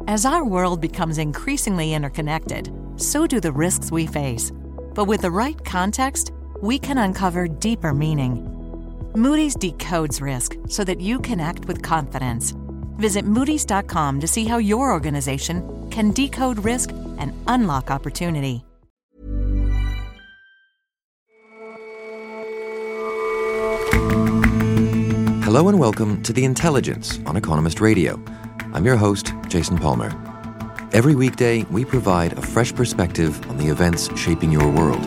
As our world becomes increasingly interconnected, so do the risks we face. But with the right context, we can uncover deeper meaning. Moody's decodes risk so that you can act with confidence. Visit Moody's.com to see how your organization can decode risk and unlock opportunity. Hello and welcome to The Intelligence on Economist Radio. I'm your host, Jason Palmer. Every weekday, we provide a fresh perspective on the events shaping your world.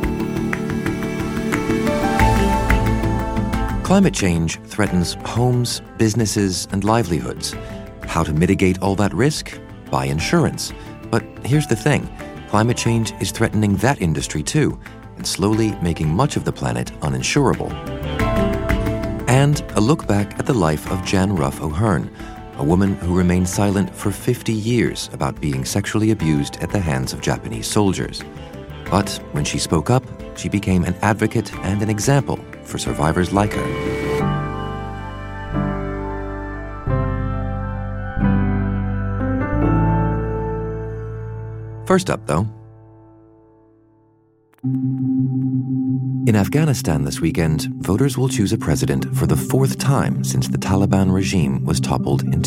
Climate change threatens homes, businesses, and livelihoods. How to mitigate all that risk? Buy insurance. But here's the thing, climate change is threatening that industry too, and slowly making much of the planet uninsurable. And a look back at the life of Jan Ruff O'Hearn, a woman who remained silent for 50 years about being sexually abused at the hands of Japanese soldiers. But when she spoke up, she became an advocate and an example for survivors like her. First up, though, in Afghanistan this weekend, voters will choose a president for the fourth time since the Taliban regime was toppled in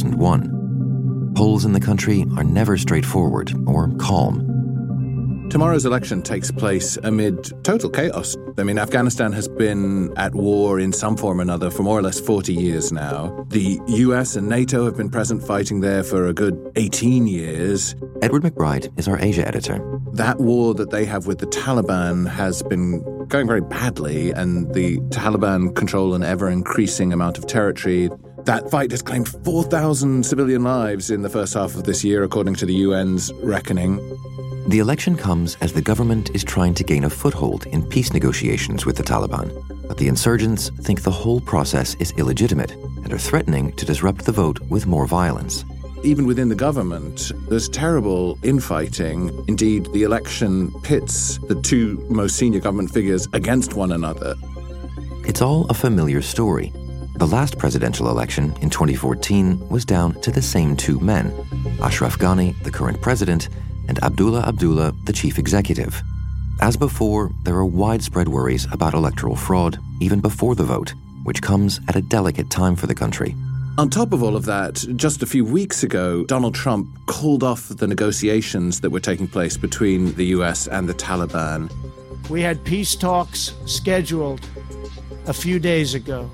2001. Polls in the country are never straightforward or calm. Tomorrow's election takes place amid total chaos. I mean, Afghanistan has been at war in some form or another for more or less 40 years now. The US and NATO have been present fighting there for a good 18 years. Edward McBride is our Asia editor. That war that they have with the Taliban has been going very badly, and the Taliban control an ever-increasing amount of territory. That fight has claimed 4,000 civilian lives in the first half of this year, according to the UN's reckoning. The election comes as the government is trying to gain a foothold in peace negotiations with the Taliban. But the insurgents think the whole process is illegitimate and are threatening to disrupt the vote with more violence. Even within the government, there's terrible infighting. Indeed, the election pits the two most senior government figures against one another. It's all a familiar story. The last presidential election in 2014 was down to the same two men, Ashraf Ghani, the current president, and Abdullah Abdullah, the chief executive. As before, there are widespread worries about electoral fraud, even before the vote, which comes at a delicate time for the country. On top of all of that, just a few weeks ago, Donald Trump called off the negotiations that were taking place between the US and the Taliban. We had peace talks scheduled a few days ago.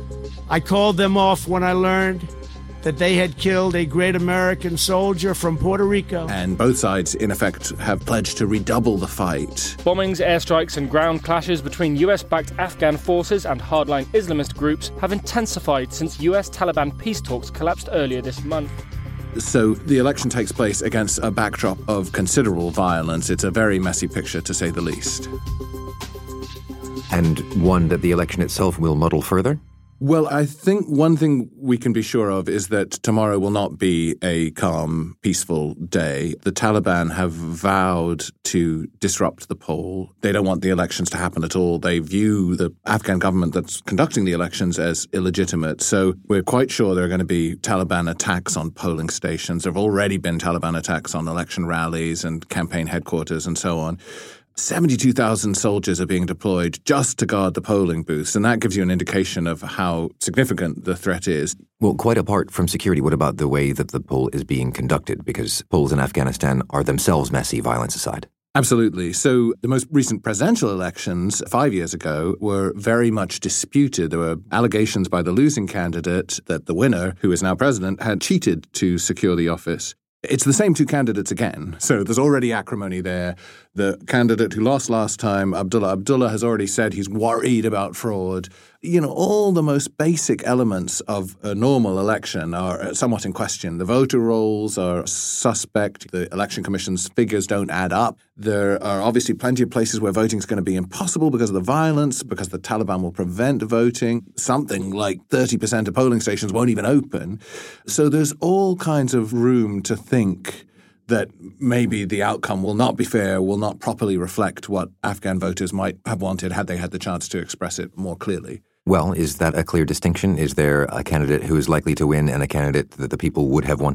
I called them off when I learned that they had killed a great American soldier from Puerto Rico. And both sides, in effect, have pledged to redouble the fight. Bombings, airstrikes and ground clashes between US-backed Afghan forces and hardline Islamist groups have intensified since US-Taliban peace talks collapsed earlier this month. So the election takes place against a backdrop of considerable violence. It's a very messy picture, to say the least. And one that the election itself will muddle further? Well, I think one thing we can be sure of is that tomorrow will not be a calm, peaceful day. The Taliban have vowed to disrupt the poll. They don't want the elections to happen at all. They view the Afghan government that's conducting the elections as illegitimate. So we're quite sure there are going to be Taliban attacks on polling stations. There have already been Taliban attacks on election rallies and campaign headquarters and so on. 72,000 soldiers are being deployed just to guard the polling booths, and that gives you an indication of how significant the threat is. Well, quite apart from security, what about the way that the poll is being conducted? Because polls in Afghanistan are themselves messy, violence aside. Absolutely. So the most recent presidential elections 5 years ago were very much disputed. There were allegations by the losing candidate that the winner, who is now president, had cheated to secure the office. It's the same two candidates again, so there's already acrimony there. The candidate who lost last time, Abdullah Abdullah, has already said he's worried about fraud. You know, all the most basic elements of a normal election are somewhat in question. The voter rolls are suspect. The Election Commission's figures don't add up. There are obviously plenty of places where voting is going to be impossible because of the violence, because the Taliban will prevent voting. Something like 30% of polling stations won't even open. So there's all kinds of room to think that maybe the outcome will not be fair, will not properly reflect what Afghan voters might have wanted had they had the chance to express it more clearly. Well, is that a clear distinction? Is there a candidate who is likely to win and a candidate that the people would have wanted?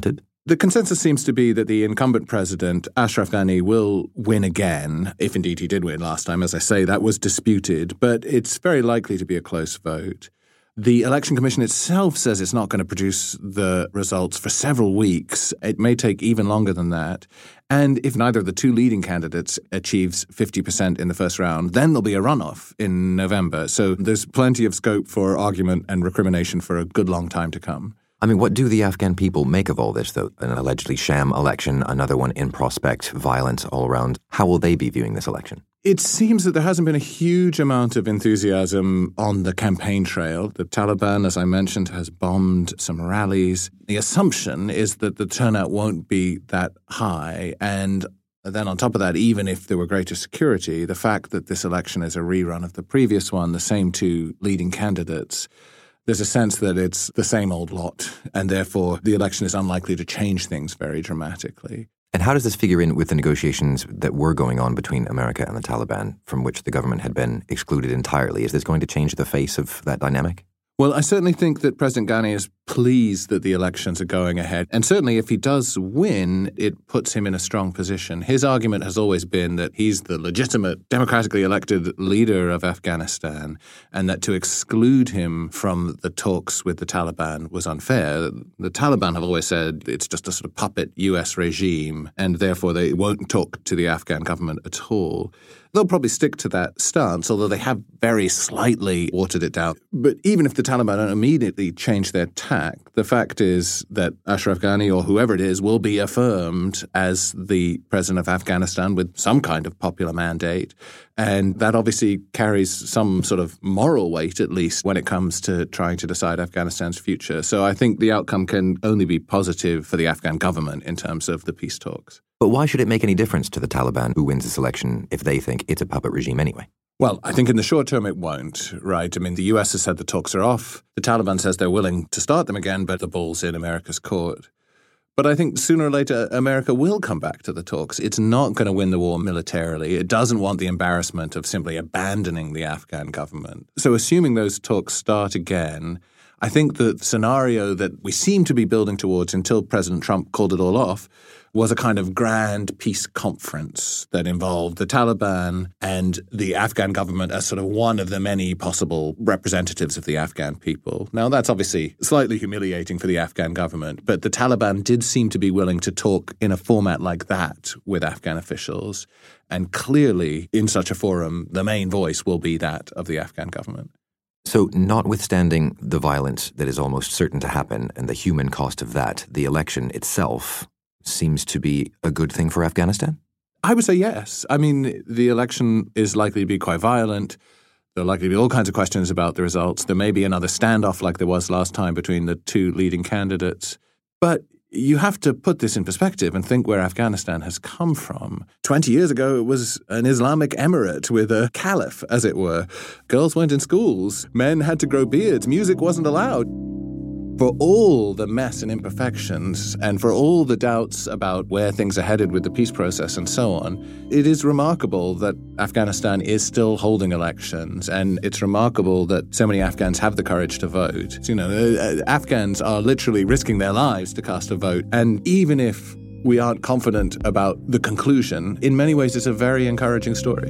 The consensus seems to be that the incumbent president, Ashraf Ghani, will win again, if indeed he did win last time. As I say, that was disputed, but it's very likely to be a close vote. The Election Commission itself says it's not going to produce the results for several weeks. It may take even longer than that. And if neither of the two leading candidates achieves 50% in the first round, then there'll be a runoff in November. So there's plenty of scope for argument and recrimination for a good long time to come. I mean, what do the Afghan people make of all this, though? An allegedly sham election, another one in prospect, violence all around. How will they be viewing this election? It seems that there hasn't been a huge amount of enthusiasm on the campaign trail. The Taliban, as I mentioned, has bombed some rallies. The assumption is that the turnout won't be that high. And then on top of that, even if there were greater security, the fact that this election is a rerun of the previous one, the same two leading candidates, there's a sense that it's the same old lot, and therefore the election is unlikely to change things very dramatically. And how does this figure in with the negotiations that were going on between America and the Taliban, from which the government had been excluded entirely? Is this going to change the face of that dynamic? Well, I certainly think that President Ghani is pleased that the elections are going ahead. And certainly if he does win, it puts him in a strong position. His argument has always been that he's the legitimate, democratically elected leader of Afghanistan, and that to exclude him from the talks with the Taliban was unfair. The Taliban have always said it's just a sort of puppet U.S. regime, and therefore they won't talk to the Afghan government at all. They'll probably stick to that stance, although they have very slightly watered it down. But even if the Taliban don't immediately change their tack, the fact is that Ashraf Ghani, or whoever it is, will be affirmed as the president of Afghanistan with some kind of popular mandate. And that obviously carries some sort of moral weight, at least, when it comes to trying to decide Afghanistan's future. So I think the outcome can only be positive for the Afghan government in terms of the peace talks. But why should it make any difference to the Taliban who wins this election if they think it's a puppet regime anyway? Well, I think in the short term it won't, right? I mean, the US has said the talks are off. The Taliban says they're willing to start them again, but the ball's in America's court. But I think sooner or later America will come back to the talks. It's not going to win the war militarily. It doesn't want the embarrassment of simply abandoning the Afghan government. So assuming those talks start again, I think the scenario that we seem to be building towards until President Trump called it all off was a kind of grand peace conference that involved the Taliban and the Afghan government as sort of one of the many possible representatives of the Afghan people. Now, that's obviously slightly humiliating for the Afghan government, but the Taliban did seem to be willing to talk in a format like that with Afghan officials. And clearly, in such a forum, the main voice will be that of the Afghan government. So notwithstanding the violence that is almost certain to happen and the human cost of that, the election itself seems to be a good thing for Afghanistan? I would say yes. I mean, the election is likely to be quite violent. There are likely to be all kinds of questions about the results. There may be another standoff like there was last time between the two leading candidates. But you have to put this in perspective and think where Afghanistan has come from. 20 years ago, it was an Islamic emirate with a caliph, as it were. Girls went in schools. Men had to grow beards. Music wasn't allowed. For all the mess and imperfections, and for all the doubts about where things are headed with the peace process and so on, it is remarkable that Afghanistan is still holding elections, and it's remarkable that so many Afghans have the courage to vote. You know, Afghans are literally risking their lives to cast a vote, and even if we aren't confident about the conclusion, in many ways it's a very encouraging story.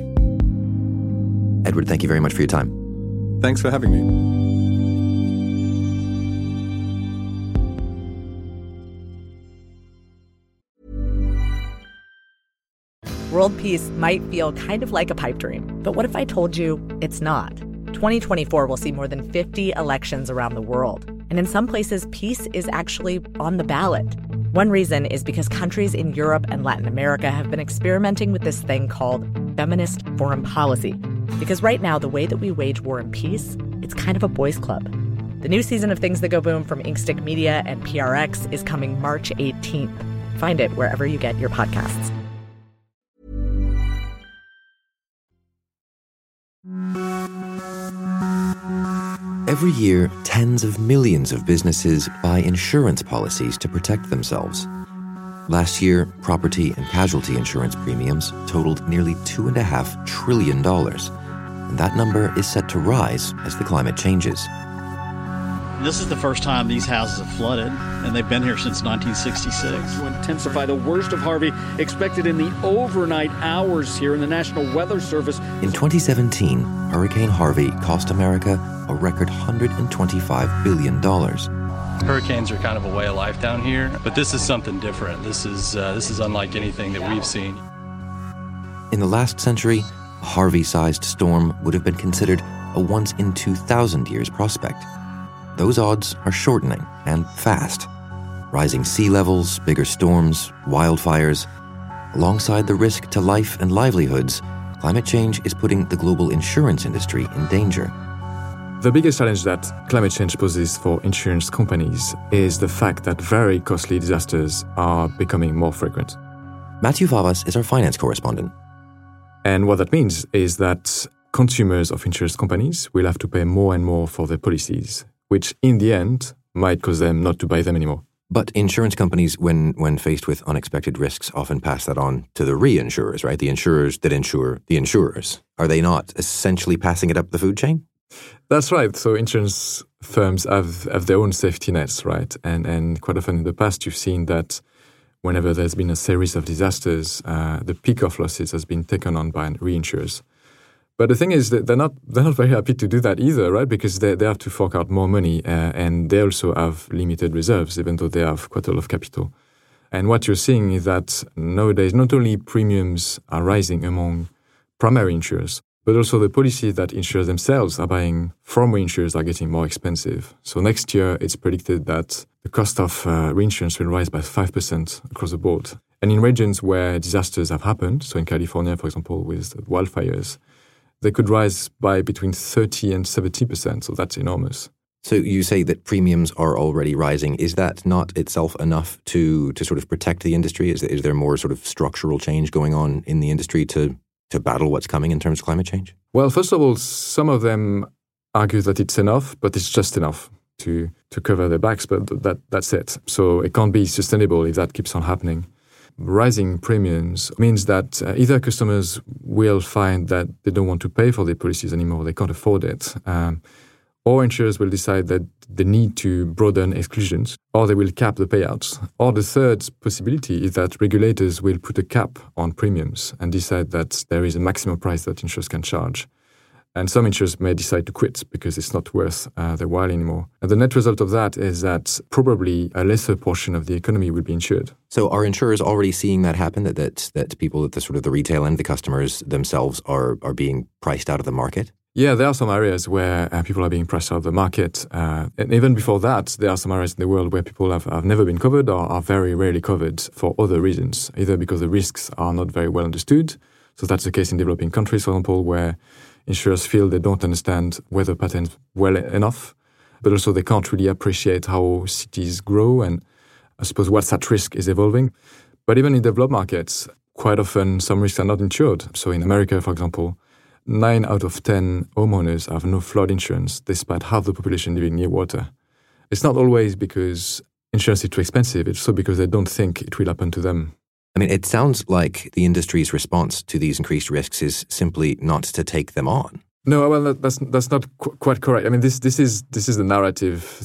Edward, thank you very much for your time. Thanks for having me. World peace might feel kind of like a pipe dream, but what if I told you it's not? 2024 will see more than 50 elections around the world, and in some places, peace is actually on the ballot. One reason is because countries in Europe and Latin America have been experimenting with this thing called feminist foreign policy. Because right now, the way that we wage war and peace, it's kind of a boys' club. The new season of Things That Go Boom from Inkstick Media and PRX is coming March 18th. Find it wherever you get your podcasts. Every year, tens of millions of businesses buy insurance policies to protect themselves. Last year, property and casualty insurance premiums totaled nearly $2.5 trillion, and that number is set to rise as the climate changes. This is the first time these houses have flooded, and they've been here since 1966. To intensify, the worst of Harvey expected in the overnight hours here in the National Weather Service. In 2017, Hurricane Harvey cost America a record $125 billion. Hurricanes are kind of a way of life down here, but this is something different. This is unlike anything that we've seen. In the last century, a Harvey-sized storm would have been considered a once-in-2,000 years prospect. Those odds are shortening, and fast. Rising sea levels, bigger storms, wildfires. Alongside the risk to life and livelihoods, climate change is putting the global insurance industry in danger. The biggest challenge that climate change poses for insurance companies is the fact that very costly disasters are becoming more frequent. Matthew Favas is our finance correspondent. And what that means is that consumers of insurance companies will have to pay more and more for their policies, which in the end might cause them not to buy them anymore. But insurance companies, when faced with unexpected risks, often pass that on to the reinsurers, right? The insurers that insure the insurers. Are they not essentially passing it up the food chain? That's right. So insurance firms have their own safety nets, right? And quite often in the past, you've seen that whenever there's been a series of disasters, the peak of losses has been taken on by reinsurers. But the thing is that they're not very happy to do that either, right? Because they have to fork out more money, and they also have limited reserves, even though they have quite a lot of capital. And what you're seeing is that nowadays, not only premiums are rising among primary insurers, but also the policies that insurers themselves are buying from reinsurers are getting more expensive. So next year, it's predicted that the cost of reinsurance will rise by 5% across the board. And in regions where disasters have happened, so in California, for example, with wildfires, they could rise by between 30 and 70%, so that's enormous. So you say that premiums are already rising. Is that not itself enough to sort of protect the industry? Is there more sort of structural change going on in the industry to battle what's coming in terms of climate change? Well, first of all, some of them argue that it's enough, but it's just enough to cover their backs, but that's it. So it can't be sustainable if that keeps on happening. Rising premiums means that either customers will find that they don't want to pay for their policies anymore, they can't afford it, or insurers will decide that they need to broaden exclusions, or they will cap the payouts. Or the third possibility is that regulators will put a cap on premiums and decide that there is a maximum price that insurers can charge. And some insurers may decide to quit because it's not worth their while anymore. And the net result of that is that probably a lesser portion of the economy will be insured. So are insurers already seeing that happen, that people at the sort of the retail end, the customers themselves are being priced out of the market? Yeah, there are some areas where people are being priced out of the market. And even before that, there are some areas in the world where people have never been covered or are very rarely covered for other reasons, either because the risks are not very well understood. So that's the case in developing countries, for example, where insurers feel they don't understand weather patterns well enough, but also they can't really appreciate how cities grow and I suppose what's at risk is evolving. But even in developed markets, quite often some risks are not insured. So in America, for example, 9 out of 10 homeowners have no flood insurance, despite half the population living near water. It's not always because insurance is too expensive, it's also because they don't think it will happen to them. I mean, it sounds like the industry's response to these increased risks is simply not to take them on. No, well, that's not quite correct. I mean, this is the narrative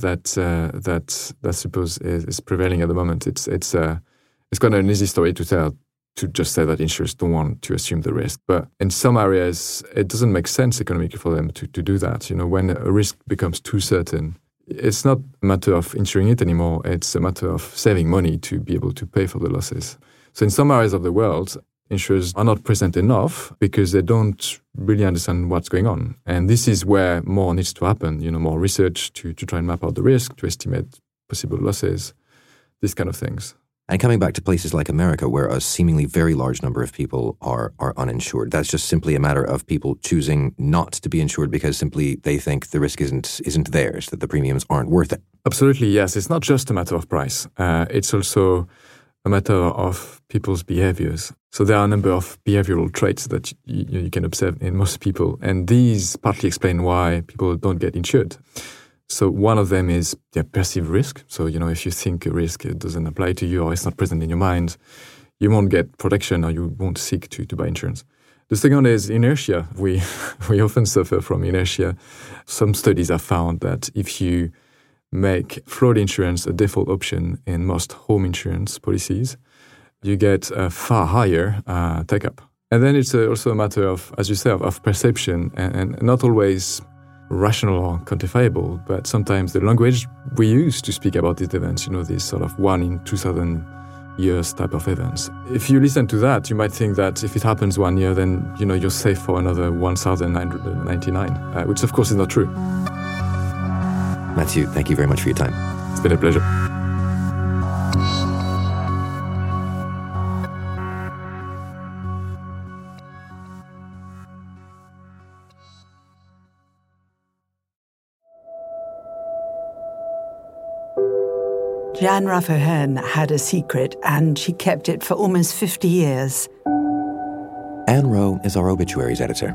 that I suppose is prevailing at the moment. It's quite an easy story to tell, to just say that insurers don't want to assume the risk. But in some areas, it doesn't make sense economically for them to do that. You know, when a risk becomes too certain, it's not a matter of insuring it anymore. It's a matter of saving money to be able to pay for the losses. So in some areas of the world, insurers are not present enough because they don't really understand what's going on. And this is where more needs to happen, you know, more research to try and map out the risk, to estimate possible losses, these kind of things. And coming back to places like America, where a seemingly very large number of people are uninsured, that's just simply a matter of people choosing not to be insured because simply they think the risk isn't theirs, that the premiums aren't worth it. Absolutely, yes. It's not just a matter of price. It's also a matter of people's behaviors. So there are a number of behavioral traits that you can observe in most people, and these partly explain why people don't get insured. So one of them is the perceived risk. So, you know, if you think a risk doesn't apply to you or it's not present in your mind, you won't get protection or you won't seek to buy insurance. The second is inertia. We often suffer from inertia. Some studies have found that if you make flood insurance a default option in most home insurance policies, you get a far higher take-up. And then it's also a matter of, as you say, of perception, and not always rational or quantifiable, but sometimes the language we use to speak about these events, these sort of 1 in 2,000 years type of events. If you listen to that, you might think that if it happens 1 year, then you're safe for another 1,999, which of course is not true. Mathieu, thank you very much for your time. It's been a pleasure. Jeanne Raffarin had a secret, and she kept it for almost 50 years. Anne Rowe is our obituaries editor.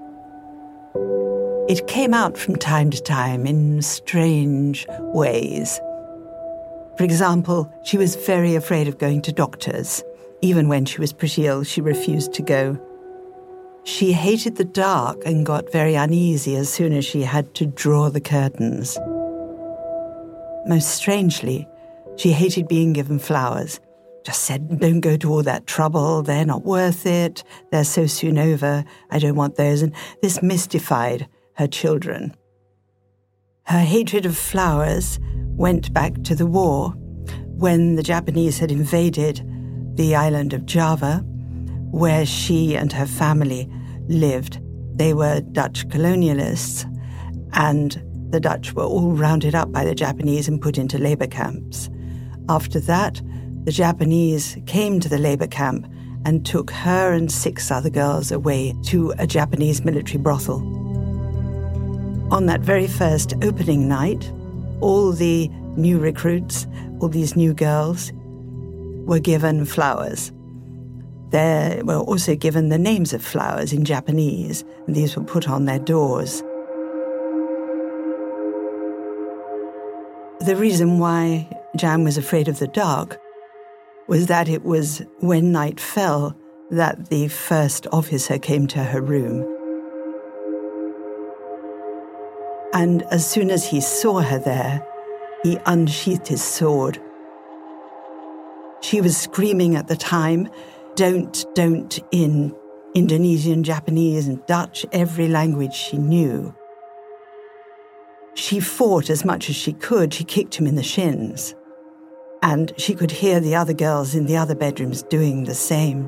It came out from time to time in strange ways. For example, she was very afraid of going to doctors. Even when she was pretty ill, she refused to go. She hated the dark and got very uneasy as soon as she had to draw the curtains. Most strangely, she hated being given flowers. Just said, don't go to all that trouble, they're not worth it, they're so soon over, I don't want those. And this mystified her children. Her hatred of flowers went back to the war, when the Japanese had invaded the island of Java, where she and her family lived. They were Dutch colonialists, and the Dutch were all rounded up by the Japanese and put into labor camps. After that, the Japanese came to the labor camp and took her and 6 other girls away to a Japanese military brothel. On that very first opening night, all the new recruits, all these new girls, were given flowers. They were also given the names of flowers in Japanese, and these were put on their doors. The reason why Jeanne was afraid of the dark was that it was when night fell that the first officer came to her room. And as soon as he saw her there, he unsheathed his sword. She was screaming at the time, don't, in Indonesian, Japanese, and Dutch, every language she knew. She fought as much as she could. She kicked him in the shins. And she could hear the other girls in the other bedrooms doing the same.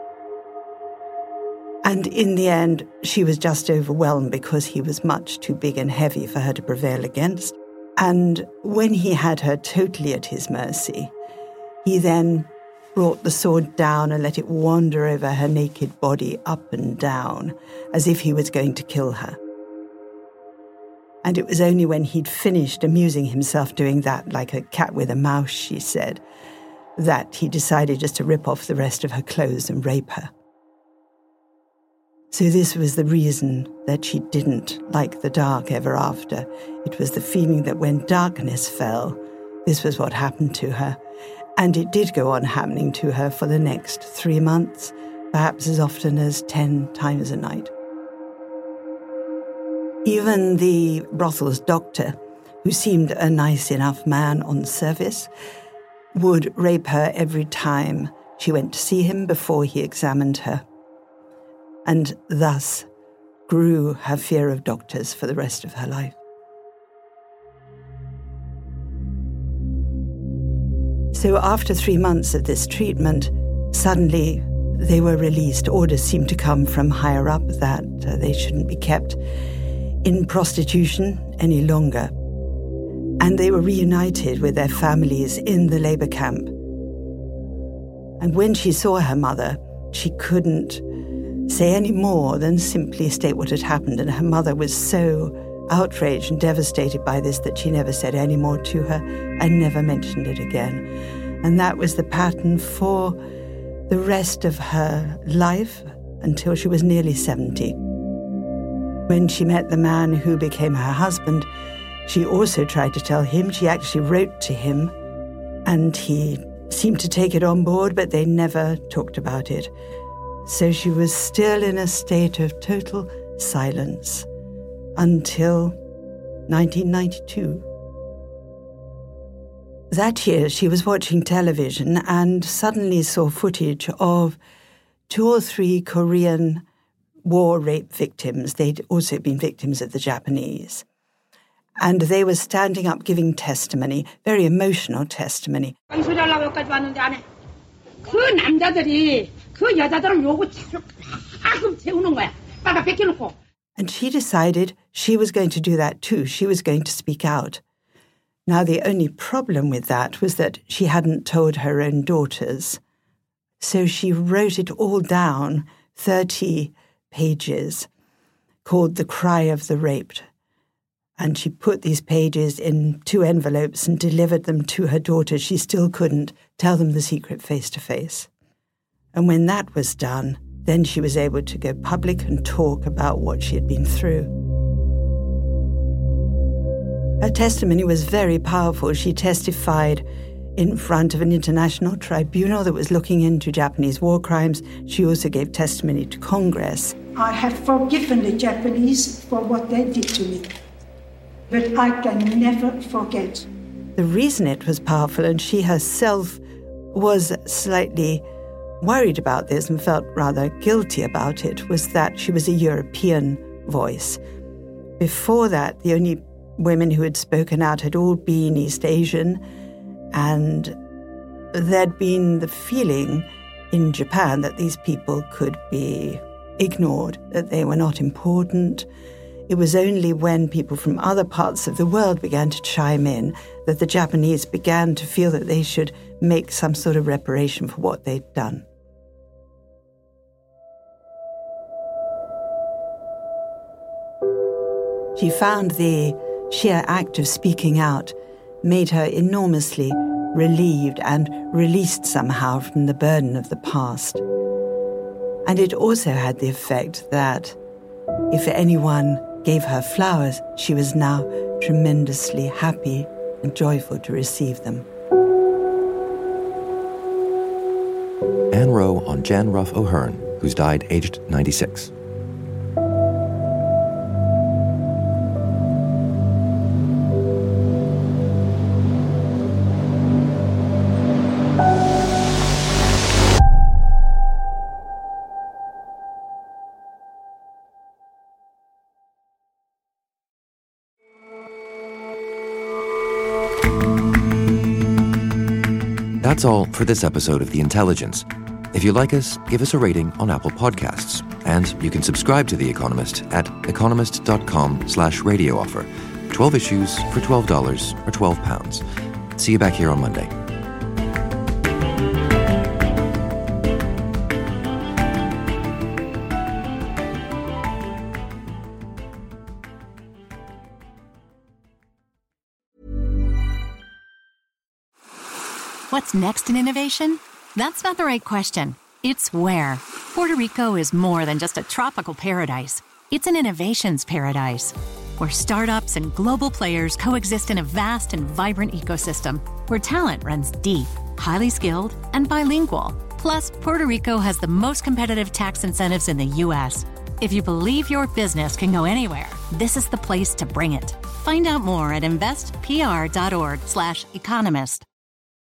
And in the end, she was just overwhelmed because he was much too big and heavy for her to prevail against. And when he had her totally at his mercy, he then brought the sword down and let it wander over her naked body up and down, as if he was going to kill her. And it was only when he'd finished amusing himself doing that, like a cat with a mouse, she said, that he decided just to rip off the rest of her clothes and rape her. So this was the reason that she didn't like the dark ever after. It was the feeling that when darkness fell, this was what happened to her. And it did go on happening to her for the next 3 months, perhaps as often as 10 times a night. Even the brothel's doctor, who seemed a nice enough man on service, would rape her every time she went to see him before he examined her. And thus grew her fear of doctors for the rest of her life. So after 3 months of this treatment, suddenly they were released. Orders seemed to come from higher up that they shouldn't be kept in prostitution any longer. And they were reunited with their families in the labor camp. And when she saw her mother, she couldn't say any more than simply state what had happened. And her mother was so outraged and devastated by this that she never said any more to her and never mentioned it again. And that was the pattern for the rest of her life until she was nearly 70. When she met the man who became her husband, she also tried to tell him. She actually wrote to him, and he seemed to take it on board, but they never talked about it. So she was still in a state of total silence until 1992. That year, she was watching television and suddenly saw footage of 2 or 3 Korean war rape victims. They'd also been victims of the Japanese. And they were standing up giving testimony, very emotional testimony. And she decided she was going to do that too. She was going to speak out. Now, the only problem with that was that she hadn't told her own daughters. So she wrote it all down, 30 pages, called The Cry of the Raped. And she put these pages in 2 envelopes and delivered them to her daughters. She still couldn't tell them the secret face to face. And when that was done, then she was able to go public and talk about what she had been through. Her testimony was very powerful. She testified in front of an international tribunal that was looking into Japanese war crimes. She also gave testimony to Congress. I have forgiven the Japanese for what they did to me, but I can never forget. The reason it was powerful, and she herself was slightly worried about this and felt rather guilty about it, was that she was a European voice. Before that, the only women who had spoken out had all been East Asian, and there'd been the feeling in Japan that these people could be ignored, that they were not important. It was only when people from other parts of the world began to chime in that the Japanese began to feel that they should make some sort of reparation for what they'd done. She found the sheer act of speaking out made her enormously relieved and released somehow from the burden of the past. And it also had the effect that if anyone gave her flowers, she was now tremendously happy and joyful to receive them. Anne Rowe on Jan Ruff O'Hearn, who's died aged 96. That's all for this episode of The Intelligence. If you like us, give us a rating on Apple Podcasts. And you can subscribe to The Economist at economist.com/radio offer. 12 issues for $12 or £12. See you back here on Monday. What's next in innovation? That's not the right question. It's where. Puerto Rico is more than just a tropical paradise. It's an innovations paradise, where startups and global players coexist in a vast and vibrant ecosystem, where talent runs deep, highly skilled, and bilingual. Plus, Puerto Rico has the most competitive tax incentives in the U.S. If you believe your business can go anywhere, this is the place to bring it. Find out more at investpr.org/economist.